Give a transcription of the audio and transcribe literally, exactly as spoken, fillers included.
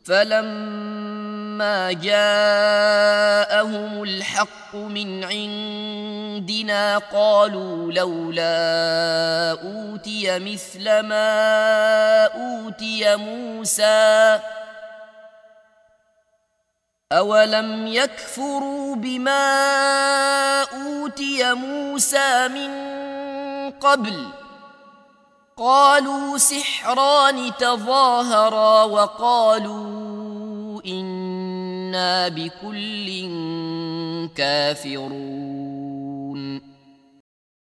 فلما جاءهم الحق من عندنا قالوا لولا أوتي مثل ما أوتي موسى أولم يكفروا بما أوتي موسى من قبل قالوا سحران تظاهرا وقالوا إنا بكل كافرون